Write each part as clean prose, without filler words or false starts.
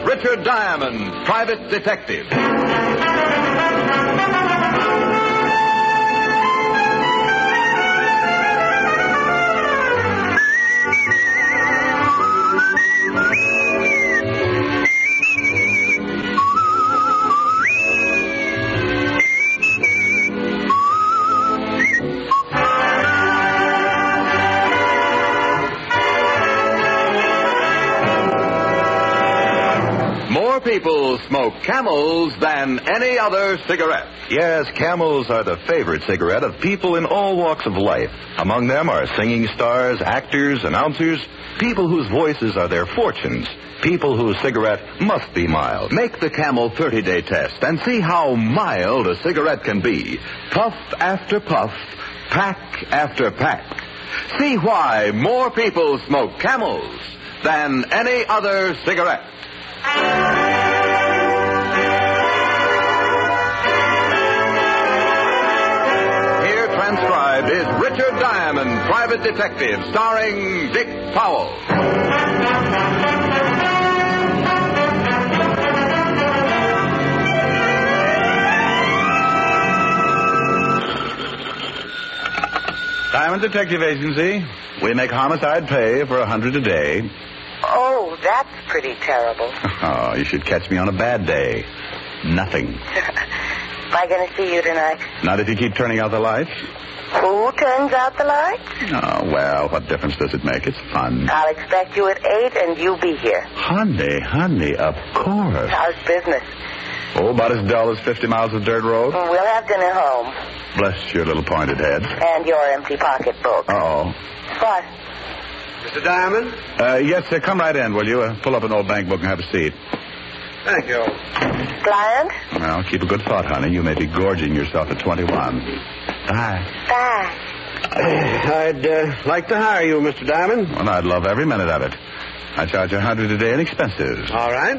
Richard Diamond, Private Detective. More people smoke Camels than any other cigarette. Yes, Camels are the favorite cigarette of people in all walks of life. Among them are singing stars, actors, announcers, people whose voices are their fortunes, people whose cigarette must be mild. Make the Camel 30-day test and see how mild a cigarette can be. Puff after puff, pack after pack. See why more people smoke Camels than any other cigarette. Here transcribed is Richard Diamond, Private Detective, starring Dick Powell. Diamond Detective Agency. We make homicide pay for $100 a day. Oh, that's pretty terrible. Oh, you should catch me on a bad day. Nothing. Am I going to see you tonight? Not if you keep turning out the lights. Who turns out the lights? Oh, well, what difference does it make? It's fun. I'll expect you at 8 and you be here. Honey, of course. How's business? Oh, about as dull as 50 miles of dirt road. We'll have dinner home. Bless your little pointed head. And your empty pocketbook. Uh-oh. What? Mr. Diamond? Yes, sir. Come right in, will you? Pull up an old bank book and have a seat. Thank you. Client? Well, keep a good thought, honey. You may be gorging yourself at 21. Bye. Bye. I'd like to hire you, Mr. Diamond. Well, I'd love every minute of it. I charge $100 a day in expenses. All right.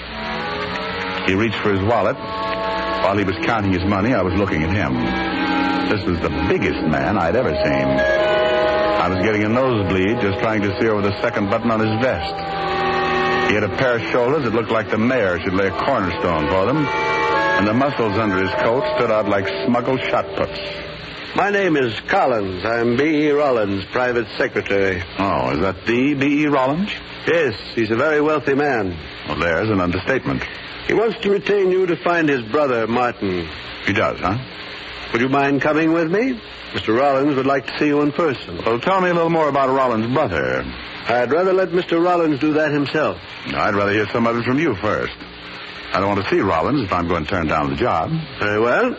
He reached for his wallet. While he was counting his money, I was looking at him. This was the biggest man I'd ever seen. I was getting a nosebleed just trying to see over the second button on his vest. He had a pair of shoulders that looked like the mayor should lay a cornerstone for them, and the muscles under his coat stood out like smuggled shot puts. My name is Collins. I'm B.E. Rollins, private secretary. Oh, is that the B.E. Rollins? Yes, he's a very wealthy man. Well, there's an understatement. He wants to retain you to find his brother, Martin. He does, huh? Would you mind coming with me? Mr. Rollins would like to see you in person. Well, tell me a little more about Rollins' brother. I'd rather let Mr. Rollins do that himself. I'd rather hear some of it from you first. I don't want to see Rollins if I'm going to turn down the job. Very well.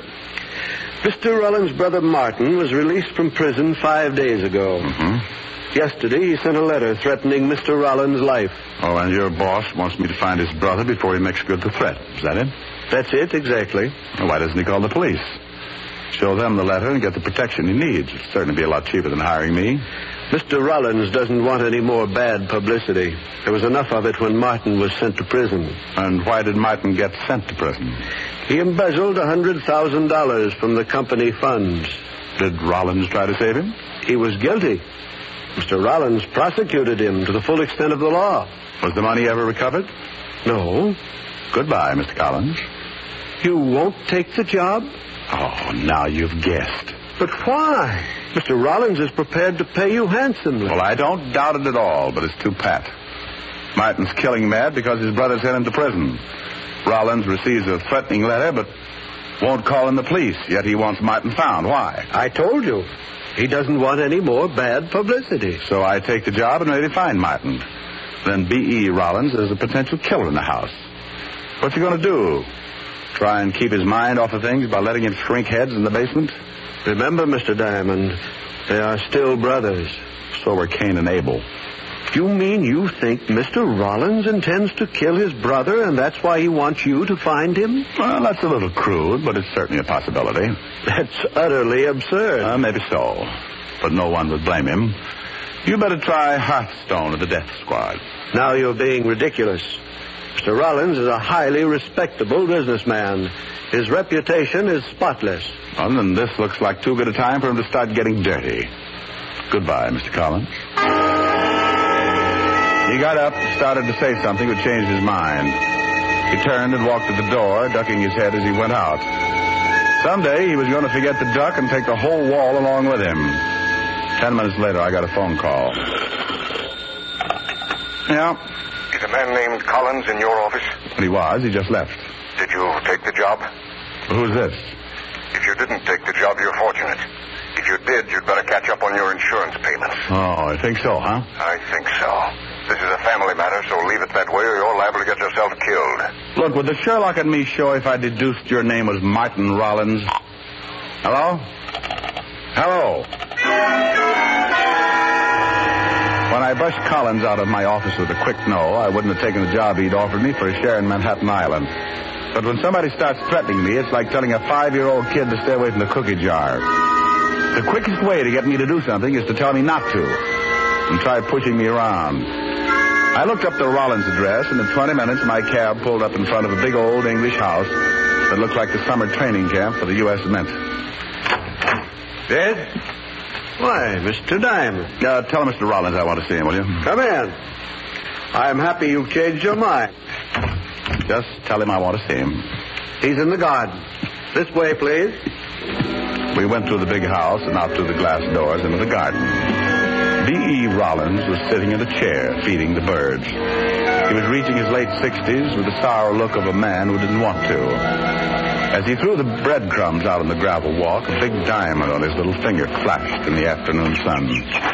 Mr. Rollins' brother Martin was released from prison 5 days ago. Mm-hmm. Yesterday, he sent a letter threatening Mr. Rollins' life. Oh, and your boss wants me to find his brother before he makes good the threat. Is that it? That's it, exactly. Well, why doesn't he call the police? Show them the letter and get the protection he needs. It'd certainly be a lot cheaper than hiring me. Mr. Rollins doesn't want any more bad publicity. There was enough of it when Martin was sent to prison. And why did Martin get sent to prison? He embezzled $100,000 from the company funds. Did Rollins try to save him? He was guilty. Mr. Rollins prosecuted him to the full extent of the law. Was the money ever recovered? No. Goodbye, Mr. Collins. You won't take the job? Oh, now you've guessed. But why? Mr. Rollins is prepared to pay you handsomely. Well, I don't doubt it at all, but it's too pat. Martin's killing mad because his brother sent him to prison. Rollins receives a threatening letter, but won't call in the police, yet he wants Martin found. Why? I told you. He doesn't want any more bad publicity. So I take the job and maybe find Martin. Then B.E. Rollins is a potential killer in the house. What's he going to do? Try and keep his mind off of things by letting him shrink heads in the basement? Remember, Mr. Diamond, they are still brothers. So were Cain and Abel. You mean you think Mr. Rollins intends to kill his brother, and that's why he wants you to find him? Well, that's a little crude, but it's certainly a possibility. That's utterly absurd. Maybe so, but no one would blame him. You better try Hearthstone of the Death Squad. Now you're being ridiculous. Mr. Rollins is a highly respectable businessman. His reputation is spotless. Well, then this looks like too good a time for him to start getting dirty. Goodbye, Mr. Collins. He got up and started to say something, but changed his mind. He turned and walked to the door, ducking his head as he went out. Someday he was going to forget the duck and take the whole wall along with him. 10 minutes later, I got a phone call. Yeah. Is a man named Collins in your office? He was. He just left. Did you take the job? Who's this? If you didn't take the job, you're fortunate. If you did, you'd better catch up on your insurance payments. Oh, I think so, huh? I think so. This is a family matter, so leave it that way or you're liable to get yourself killed. Look, would the Sherlock and me show if I deduced your name was Martin Rollins? Hello? Hello? When I brushed Collins out of my office with a quick no, I wouldn't have taken the job he'd offered me for a share in Manhattan Island. But when somebody starts threatening me, it's like telling a 5-year-old kid to stay away from the cookie jar. The quickest way to get me to do something is to tell me not to and try pushing me around. I looked up the Rollins address, and in 20 minutes, my cab pulled up in front of a big old English house that looked like the summer training camp for the U.S. Mint. Yes? Why, Mr. Diamond. Tell Mr. Rollins I want to see him, will you? Come in. I'm happy you've changed your mind. Just tell him I want to see him. He's in the garden. This way, please. We went through the big house and out through the glass doors into the garden. B.E. Rollins was sitting in a chair, feeding the birds. He was reaching his late 60s with the sour look of a man who didn't want to. As he threw the breadcrumbs out on the gravel walk, a big diamond on his little finger flashed in the afternoon sun.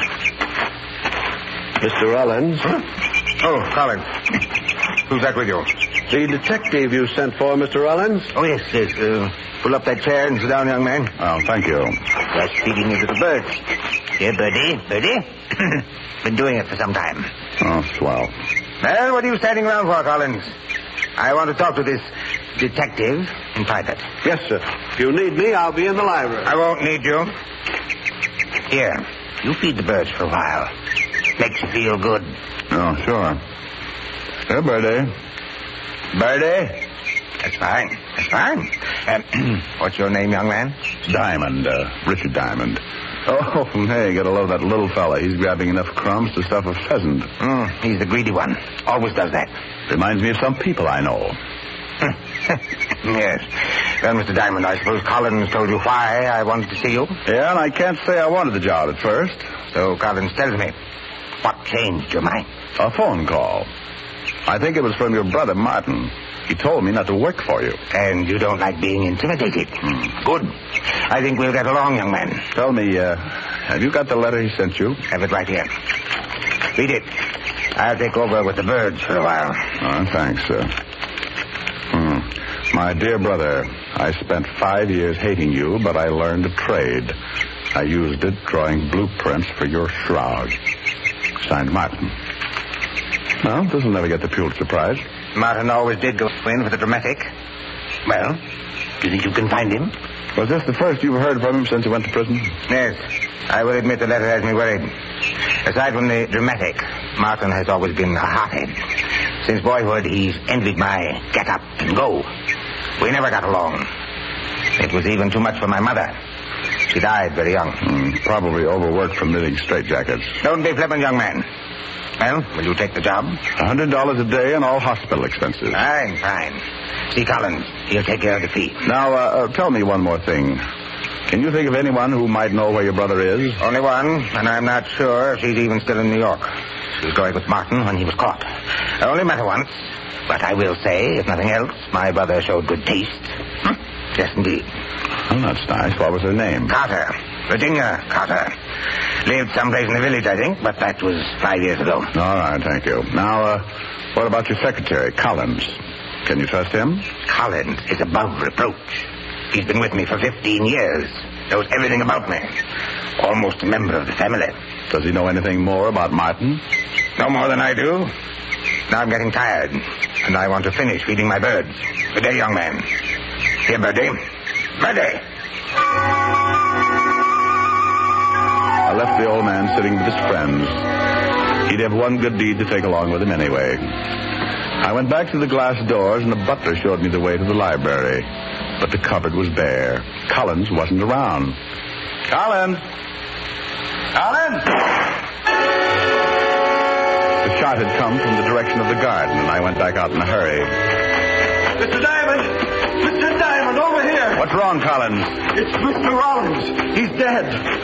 Mr. Rollins. Huh? Oh, Collins. Who's that with you? The detective you sent for, Mr. Rollins. Oh, yes. Pull up that chair and sit down, young man. Oh, thank you. Just feeding you to the birds. Here, Birdie. Been doing it for some time. Oh, swell. Well, what are you standing around for, Collins? I want to talk to this detective in private. Yes, sir. If you need me, I'll be in the library. I won't need you. Here, you feed the birds for a while. Makes you feel good. Oh, sure. Here, Birdie. Birdie? That's fine. What's your name, young man? Diamond, Richard Diamond. Oh, hey, gotta love that little fella. He's grabbing enough crumbs to stuff a pheasant. He's the greedy one. Always does that. Reminds me of some people I know. Yes. Well, Mr. Diamond, I suppose Collins told you why I wanted to see you? Yeah, and I can't say I wanted the job at first. So Collins tells me. What changed your mind? A phone call. I think it was from your brother, Martin. He told me not to work for you. And you don't like being intimidated? Good. I think we'll get along, young man. Tell me, have you got the letter he sent you? Have it right here. Read it. I'll take over with the birds for a while. Oh, thanks, sir. My dear brother, I spent 5 years hating you, but I learned a trade. I used it drawing blueprints for your shroud. Signed, Martin. Well, this will never get the Pulitzer Prize. Martin always did go in for the dramatic. Well, do you think you can find him? Was this the first you've heard from him since he went to prison? Yes. I will admit the letter has me worried. Aside from the dramatic, Martin has always been a hothead. Since boyhood, he's envied my get up and go. We never got along. It was even too much for my mother. She died very young. Probably overworked from knitting straitjackets. Don't be flippant, young man. Well, will you take the job? $100 a day and all hospital expenses. Fine. See Collins. He'll take care of the fee. Now, tell me one more thing. Can you think of anyone who might know where your brother is? Only one, and I'm not sure if she's even still in New York. She was going with Martin when he was caught. I only met her once, but I will say, if nothing else, my brother showed good taste. Yes, indeed. Oh, that's nice. What was her name? Carter. Virginia Carter. Lived someplace in the village, I think, but that was 5 years ago. All right, thank you. Now, what about your secretary, Collins? Can you trust him? Collins is above reproach. He's been with me for 15 years. Knows everything about me. Almost a member of the family. Does he know anything more about Martin? No more than I do. Now I'm getting tired, and I want to finish feeding my birds. Good day, young man. Here, Birdie. Birdie! I left the old man sitting with his friends. He'd have one good deed to take along with him anyway. I went back to the glass doors, and the butler showed me the way to the library. But the cupboard was bare. Collins wasn't around. Collins! The shot had come from the direction of the garden, and I went back out in a hurry. Mr. Diamond! Mr. Diamond, over here! What's wrong, Collins? It's Mr. Rollins. He's dead.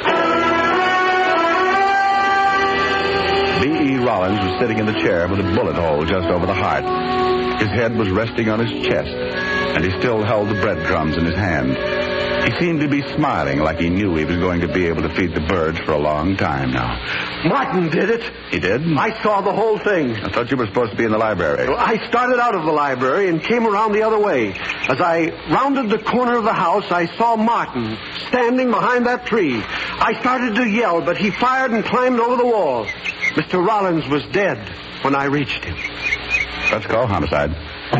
B.E. Rollins was sitting in the chair with a bullet hole just over the heart. His head was resting on his chest, and he still held the breadcrumbs in his hand. He seemed to be smiling like he knew he was going to be able to feed the birds for a long time now. Martin did it. He did? I saw the whole thing. I thought you were supposed to be in the library. Well, I started out of the library and came around the other way. As I rounded the corner of the house, I saw Martin standing behind that tree. I started to yell, but he fired and climbed over the wall. Mr. Rollins was dead when I reached him. Let's call homicide.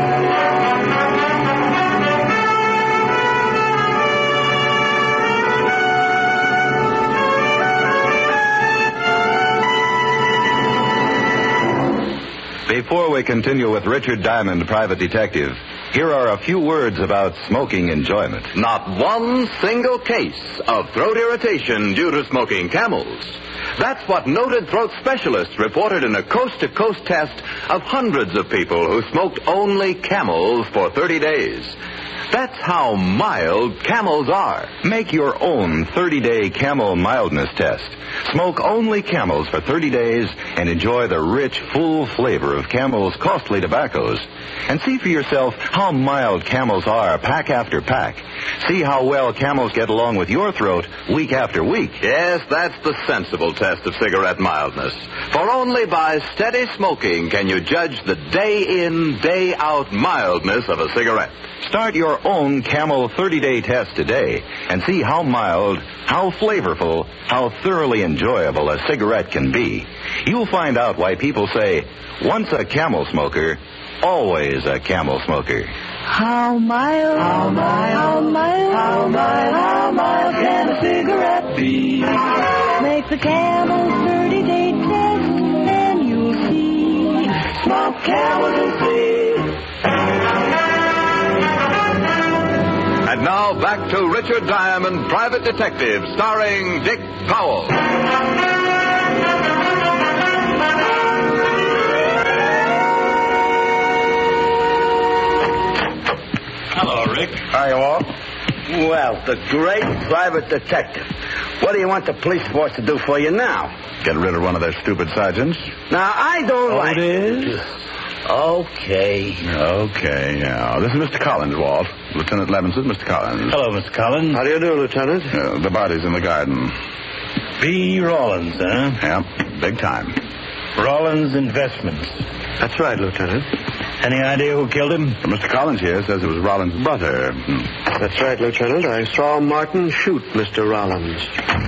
Before we continue with Richard Diamond, private detective, here are a few words about smoking enjoyment. Not one single case of throat irritation due to smoking Camels. That's what noted throat specialists reported in a coast-to-coast test of hundreds of people who smoked only Camels for 30 days. That's how mild Camels are. Make your own 30-day Camel mildness test. Smoke only Camels for 30 days and enjoy the rich, full flavor of Camel's costly tobaccos. And see for yourself how mild Camels are pack after pack. See how well Camels get along with your throat week after week. Yes, that's the sensible test of cigarette mildness. For only by steady smoking can you judge the day-in, day-out mildness of a cigarette. Start your own Camel 30-day test today and see how mild, how flavorful, how thoroughly enjoyable a cigarette can be. You'll find out why people say, once a Camel smoker, always a Camel smoker. How mild, how mild, how mild, how mild, how mild can a cigarette be? Make the Camel 30-day test and you'll see. Smoke Camels and see. And now back to Richard Diamond, private detective, starring Dick Powell. Hello, Rick. Hi, all. Well, the great private detective. What do you want the police force to do for you now? Get rid of one of their stupid sergeants? Now, I don't like... it is? Okay. Okay, yeah. This is Mr. Collins, Walt. Lieutenant Levinson, Mr. Collins. Hello, Mr. Collins. How do you do, Lieutenant? The body's in the garden. B. Rollins, huh? Yeah, big time. Rollins Investments. That's right, Lieutenant. Any idea who killed him? Mr. Collins here says it was Rollins' brother. That's right, Lieutenant. I saw Martin shoot Mr. Rollins.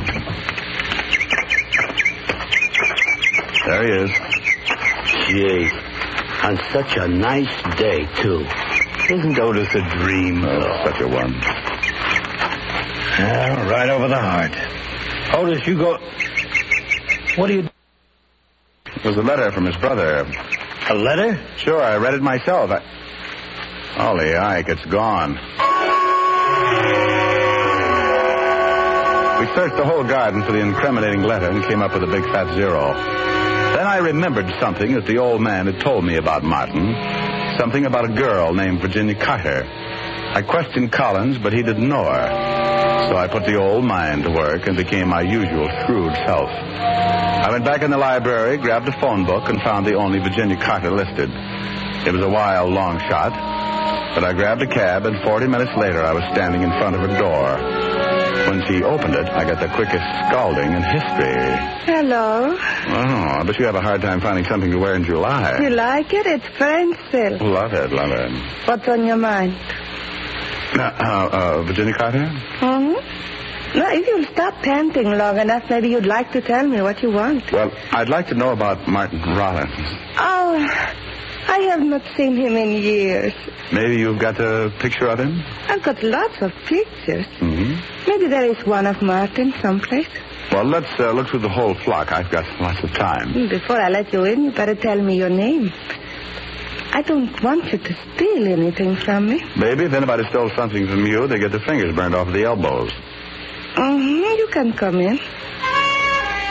There he is. Gee, on such a nice day, too. Isn't Otis a dream? Such a one. Yeah, right over the heart. Otis, you go... What do you... It was a letter from his brother. A letter? Sure, I read it myself. Holy Ike, it's gone. We searched the whole garden for the incriminating letter and came up with a big fat zero. Then I remembered something that the old man had told me about Martin. Something about a girl named Virginia Carter. I questioned Collins, but he didn't know her. So I put the old mind to work and became my usual shrewd self. I went back in the library, grabbed a phone book, and found the only Virginia Carter listed. It was a wild, long shot, but I grabbed a cab, and 40 minutes later I was standing in front of her door. When she opened it, I got the quickest scalding in history. Hello. Oh, I bet you have a hard time finding something to wear in July. You like it? It's French silk. Love it, love it. What's on your mind? Virginia Carter? Mm-hmm. Now, if you'll stop panting long enough, maybe you'd like to tell me what you want. Well, I'd like to know about Martin Rollins. Oh, I have not seen him in years. Maybe you've got a picture of him? I've got lots of pictures. Mm-hmm. Maybe there is one of Martin someplace. Well, let's look through the whole flock. I've got lots of time. Before I let you in, you better tell me your name. I don't want you to steal anything from me. Maybe if anybody stole something from you, they get their fingers burned off the elbows. Mm-hmm. You can come in. She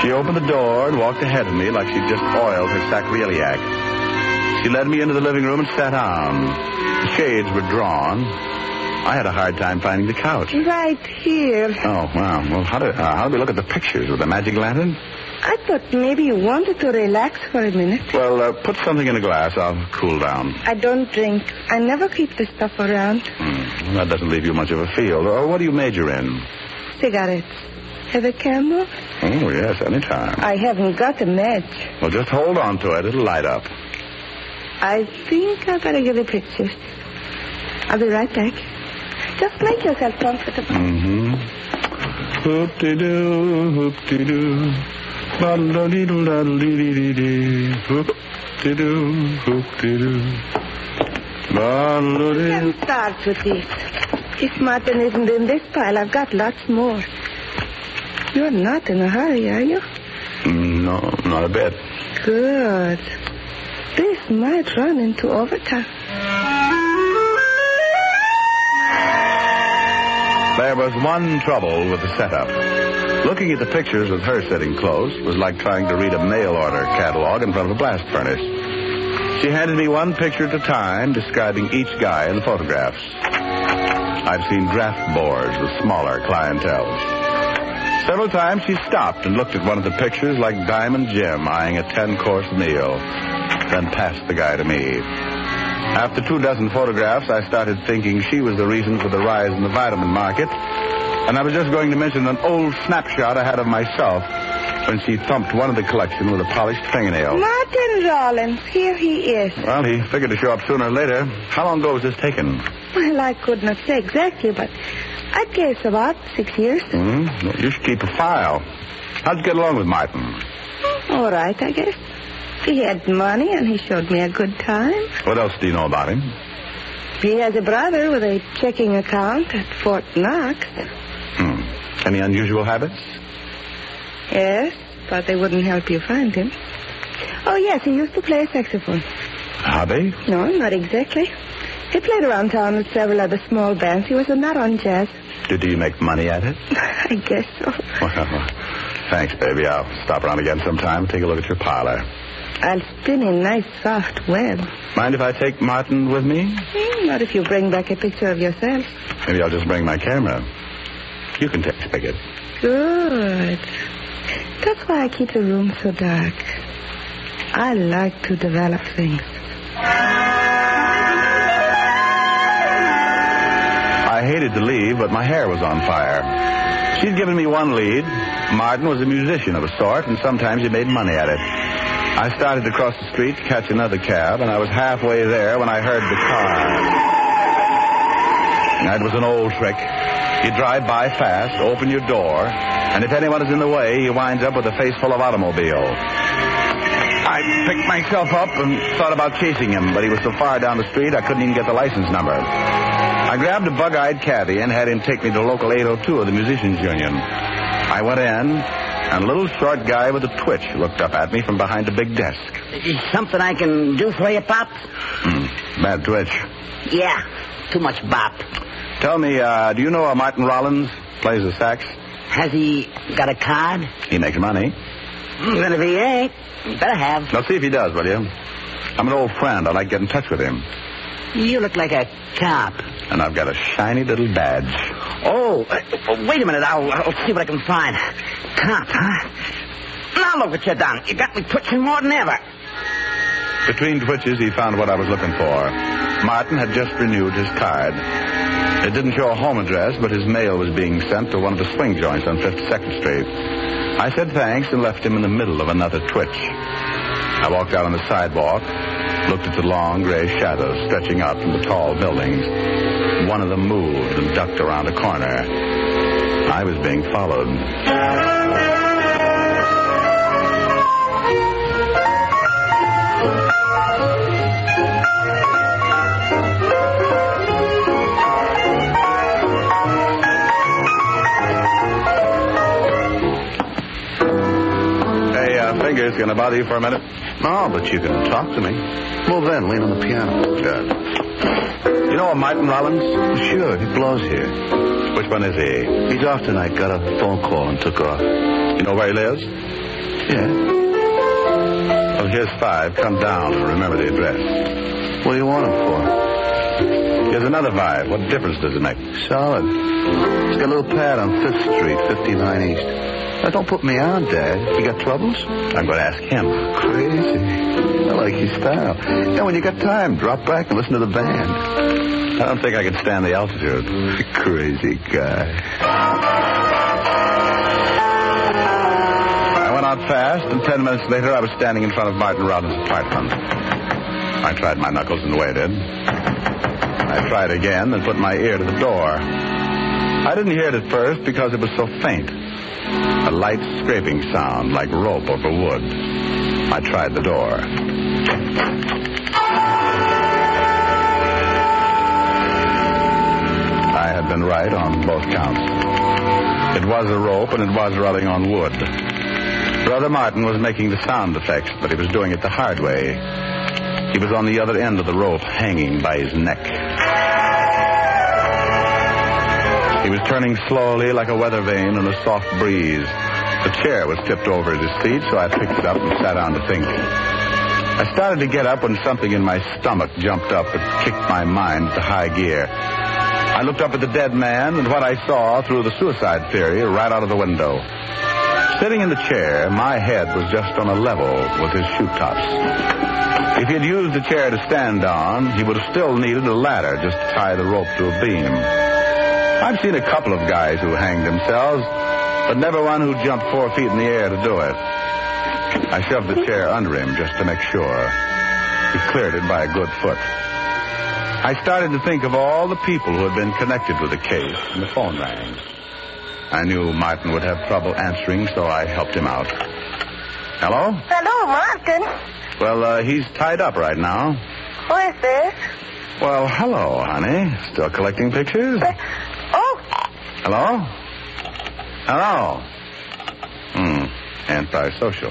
She opened the door and walked ahead of me like she'd just oiled her sacroiliac. She led me into the living room and sat down. The shades were drawn. I had a hard time finding the couch. Right here. Oh, wow. Well, how do we look at the pictures with the magic lantern? I thought maybe you wanted to relax for a minute. Well, put something in a glass. I'll cool down. I don't drink. I never keep this stuff around. Well, that doesn't leave you much of a field. What do you major in? Cigarettes. Have a Camel? Oh, yes, anytime. I haven't got a match. Well, just hold on to it. It'll light up. I think I better give you pictures. I'll be right back. Just make yourself comfortable. Mm-hmm. Hoop-de-doo, hoop-de-doo. Ba-da-dee-doo-da-dee-dee-dee. Hoop-de-doo, hoop-de-doo. Ba-da-dee. Let's start with this. If Martin isn't in this pile, I've got lots more. You're not in a hurry, are you? No, not a bit. Good. This might run into overtime. There was one trouble with the setup. Looking at the pictures with her sitting close was like trying to read a mail order catalog in front of a blast furnace. She handed me one picture at a time, describing each guy in the photographs. I've seen draft boards with smaller clienteles. Several times she stopped and looked at one of the pictures like Diamond Jim eyeing a 10-course meal, then passed the guy to me. After 24 photographs, I started thinking she was the reason for the rise in the vitamin market, and I was just going to mention an old snapshot I had of myself when she thumped one of the collection with a polished fingernail. Martin Rollins, here he is. Well, he figured to show up sooner or later. How long ago was this taken? Well, I could not say exactly, but I'd guess about 6 years. Well, you should keep a file. How'd you get along with Martin? All right, I guess. He had money, and he showed me a good time. What else do you know about him? He has a brother with a checking account at Fort Knox. Any unusual habits? Yes, but they wouldn't help you find him. Oh, yes, he used to play saxophone. Hobby? No, not exactly. He played around town with several other small bands. He was a nut on jazz. Did he make money at it? I guess so. Well, thanks, baby. I'll stop around again sometime and take a look at your parlor. I'll spin a nice soft web. Mind if I take Martin with me? Not if you bring back a picture of yourself. Maybe I'll just bring my camera. You can take Spigot. Good. That's why I keep the room so dark. I like to develop things. I hated to leave, but my hair was on fire. She'd given me one lead. Martin was a musician of a sort, and sometimes he made money at it. I started to cross the street to catch another cab, and I was halfway there when I heard the car. That was an old trick. You drive by fast, open your door, and if anyone is in the way, he winds up with a face full of automobile. I picked myself up and thought about chasing him, but he was so far down the street I couldn't even get the license number. I grabbed a bug-eyed cabbie and had him take me to local 802 of the Musicians Union. I went in, and a little short guy with a twitch looked up at me from behind a big desk. Something I can do for you, Pop? Bad twitch. Yeah, too much bop. Tell me, do you know Martin Rollins plays the sax? Has he got a card? He makes money. Then if he ain't, you better have. Now, see if he does, will you? I'm an old friend. I'd like to get in touch with him. You look like a cop. And I've got a shiny little badge. Oh, wait a minute. I'll see what I can find. Cop, huh? Now look what you done. You got me twitching more than ever. Between twitches, he found what I was looking for. Martin had just renewed his card. It didn't show a home address, but his mail was being sent to one of the swing joints on 52nd Street. I said thanks and left him in the middle of another twitch. I walked out on the sidewalk, looked at the long gray shadows stretching out from the tall buildings. One of them moved and ducked around a corner. I was being followed. Fingers, gonna bother you for a minute? No, but you can talk to me. Well, then, lean on the piano. Good. You know, Martin Rollins? Sure, he blows here. Which one is he? He's off tonight. Got a phone call and took off. You know where he lives? Yeah. Well, here's 5. Come down and remember the address. What do you want him for? Here's another 5. What difference does it make? Solid. He's got a little pad on 5th Street, 59 East. Now, don't put me on, Dad. You got troubles? I'm going to ask him. Crazy. I like your style. Yeah, when you got time, drop back and listen to the band. I don't think I can stand the altitude. Crazy guy. I went out fast, and 10 minutes later I was standing in front of Martin Rollins' apartment. I tried my knuckles and waited. I tried again and put my ear to the door. I didn't hear it at first because it was so faint. A light scraping sound like rope over wood. I tried the door. I had been right on both counts. It was a rope and it was rubbing on wood. Brother Martin was making the sound effects, but he was doing it the hard way. He was on the other end of the rope, hanging by his neck. He was turning slowly like a weather vane in a soft breeze. The chair was tipped over at his feet, so I picked it up and sat down to think. I started to get up when something in my stomach jumped up and kicked my mind to high gear. I looked up at the dead man, and what I saw threw the suicide theory right out of the window. Sitting in the chair, my head was just on a level with his shoe tops. If he had used the chair to stand on, he would have still needed a ladder just to tie the rope to a beam. I've seen a couple of guys who hanged themselves, but never one who jumped 4 feet in the air to do it. I shoved the chair under him just to make sure. He cleared it by a good foot. I started to think of all the people who had been connected with the case, and the phone rang. I knew Martin would have trouble answering, so I helped him out. Hello? Hello, Martin. Well, he's tied up right now. Who is this? Well, hello, honey. Still collecting pictures? Oh. Hello? Hello? Antisocial.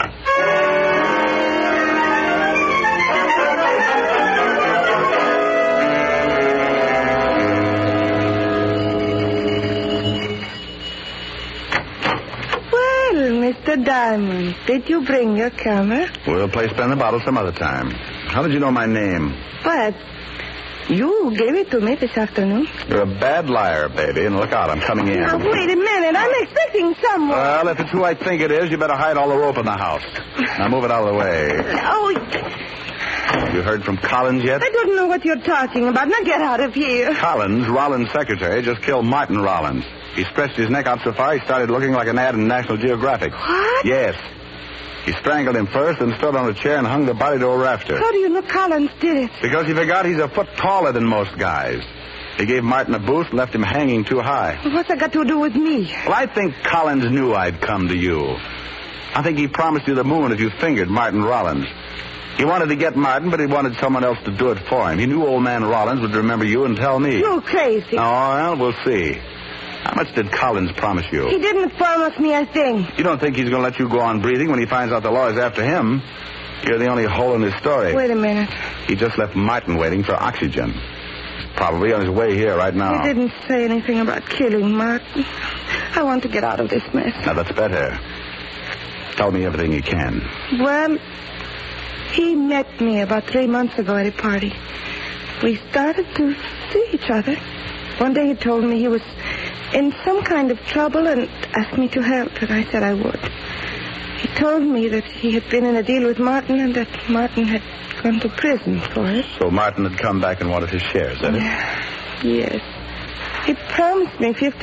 Mr. Diamond, did you bring your camera? We'll play spin the bottle some other time. How did you know my name? But you gave it to me this afternoon. You're a bad liar, baby, and look out, I'm coming in. Now, wait a minute. I'm expecting someone. Well, if it's who I think it is, you better hide all the rope in the house. Now move it out of the way. Oh, you heard from Collins yet? I don't know what you're talking about. Now get out of here. Collins, Rollins' secretary, just killed Martin Rollins. He stretched his neck out so far he started looking like an ad in National Geographic. What? Yes. He strangled him first and stood on a chair and hung the body to a rafter. How do you know Collins did it? Because he forgot he's a foot taller than most guys. He gave Martin a boost and left him hanging too high. What's that got to do with me? Well, I think Collins knew I'd come to you. I think he promised you the moon if you fingered Martin Rollins. He wanted to get Martin, but he wanted someone else to do it for him. He knew old man Rollins would remember you and tell me. You're crazy. Oh, well, we'll see. How much did Collins promise you? He didn't promise me a thing. You don't think he's going to let you go on breathing when he finds out the law is after him? You're the only hole in his story. Wait a minute. He just left Martin waiting for oxygen. He's probably on his way here right now. He didn't say anything about killing Martin. I want to get out of this mess. Now, that's better. Tell me everything you can. Well, he met me about 3 months ago at a party. We started to see each other. One day he told me he was in some kind of trouble and asked me to help, and I said I would. He told me that he had been in a deal with Martin and that Martin had gone to prison for it. So Martin had come back and wanted his share, is that it? Yes. He promised me 50...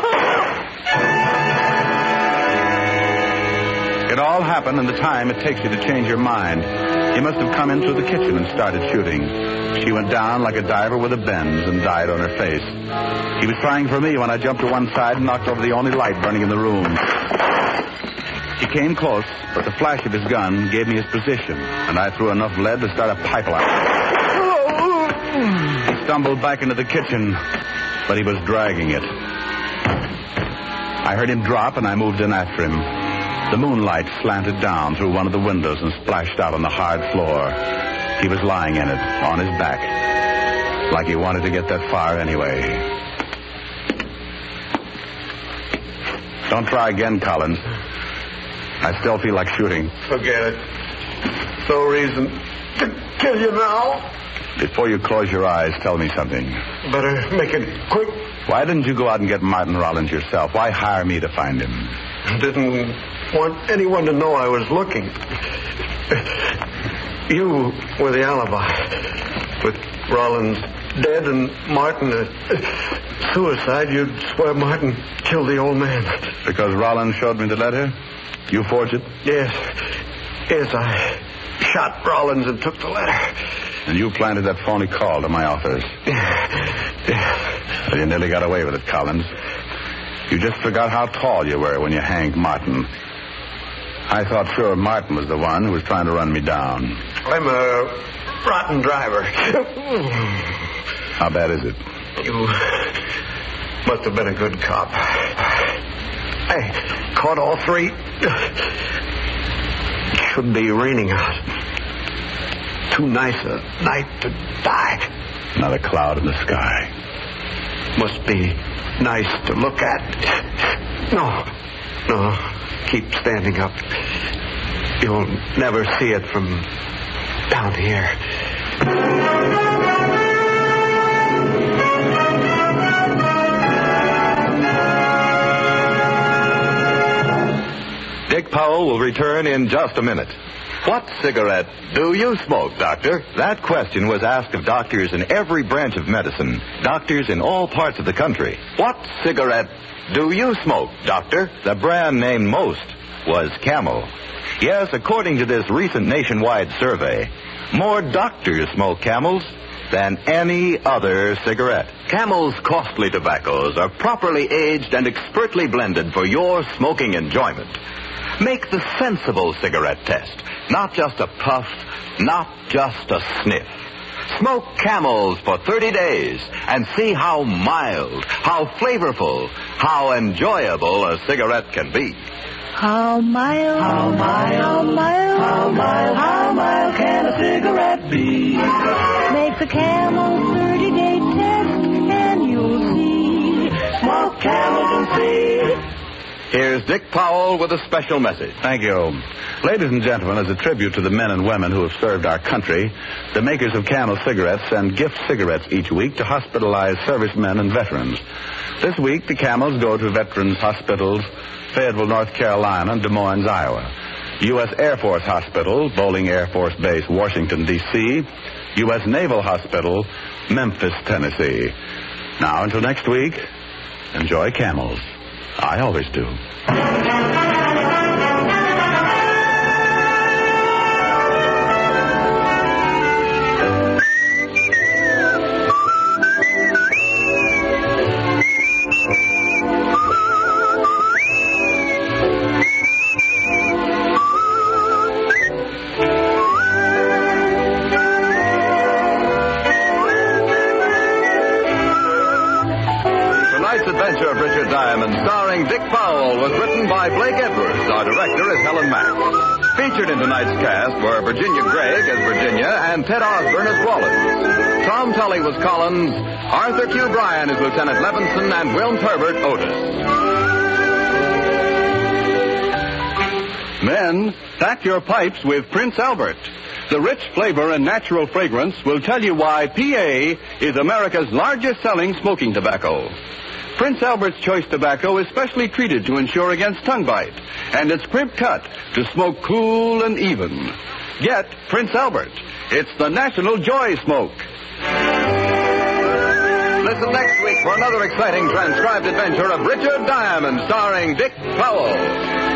It all happened in the time it takes you to change your mind. He must have come in through the kitchen and started shooting. She went down like a diver with a bends and died on her face. He was trying for me when I jumped to one side and knocked over the only light burning in the room. He came close, but the flash of his gun gave me his position, and I threw enough lead to start a pipeline. He stumbled back into the kitchen, but he was dragging it. I heard him drop, and I moved in after him. The moonlight slanted down through one of the windows and splashed out on the hard floor. He was lying in it, on his back. Like he wanted to get that far anyway. Don't try again, Collins. I still feel like shooting. Forget it. No reason to kill you now. Before you close your eyes, tell me something. Better make it quick. Why didn't you go out and get Martin Rollins yourself? Why hire me to find him? Didn't want anyone to know I was looking. You were the alibi. With Rollins dead and Martin suicide, you'd swear Martin killed the old man. Because Rollins showed me the letter? You forged it? Yes. Yes, I shot Rollins and took the letter. And you planted that phony call to my office. Yeah. Well, you nearly got away with it, Collins. You just forgot how tall you were when you hanged Martin. I thought sure Martin was the one who was trying to run me down. I'm a rotten driver. How bad is it? You must have been a good cop. I caught all three. It should be raining out. Too nice a night to die. Not a cloud in the sky. Must be nice to look at. No. Keep standing up. You'll never see it from down here. Dick Powell will return in just a minute. What cigarette do you smoke, Doctor? That question was asked of doctors in every branch of medicine, doctors in all parts of the country. What cigarette do you smoke, Doctor? The brand named most was Camel. Yes, according to this recent nationwide survey, more doctors smoke Camels than any other cigarette. Camel's costly tobaccos are properly aged and expertly blended for your smoking enjoyment. Make the sensible cigarette test. Not just a puff, not just a sniff. Smoke Camels for 30 days and see how mild, how flavorful, how enjoyable a cigarette can be. How mild, how mild, how mild, how mild, how mild can a cigarette be? Make the Camel 30-day test and you'll see. Smoke Camels and see. Here's Dick Powell with a special message. Thank you. Ladies and gentlemen, as a tribute to the men and women who have served our country, the makers of Camel cigarettes send gift cigarettes each week to hospitalized servicemen and veterans. This week, the Camels go to Veterans Hospitals, Fayetteville, North Carolina, and Des Moines, Iowa. U.S. Air Force Hospital, Bolling Air Force Base, Washington, D.C., U.S. Naval Hospital, Memphis, Tennessee. Now, until next week, enjoy Camels. I always do. Adventure of Richard Diamond, starring Dick Powell, was written by Blake Edwards. Our director is Helen Mack. Featured in tonight's cast were Virginia Gregg as Virginia and Ted Osborne as Rollins. Tom Tully was Collins, Arthur Q. Bryan as Lieutenant Levinson, and Wilms Herbert Otis. Men, pack your pipes with Prince Albert. The rich flavor and natural fragrance will tell you why PA is America's largest selling smoking tobacco. Prince Albert's Choice Tobacco is specially treated to ensure against tongue bite, and it's crimp cut to smoke cool and even. Get Prince Albert. It's the national joy smoke. Listen next week for another exciting transcribed adventure of Richard Diamond, starring Dick Powell.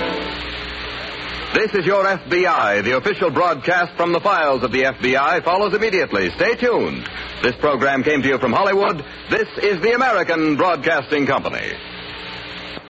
This is your FBI. The official broadcast from the files of the FBI follows immediately. Stay tuned. This program came to you from Hollywood. This is the American Broadcasting Company.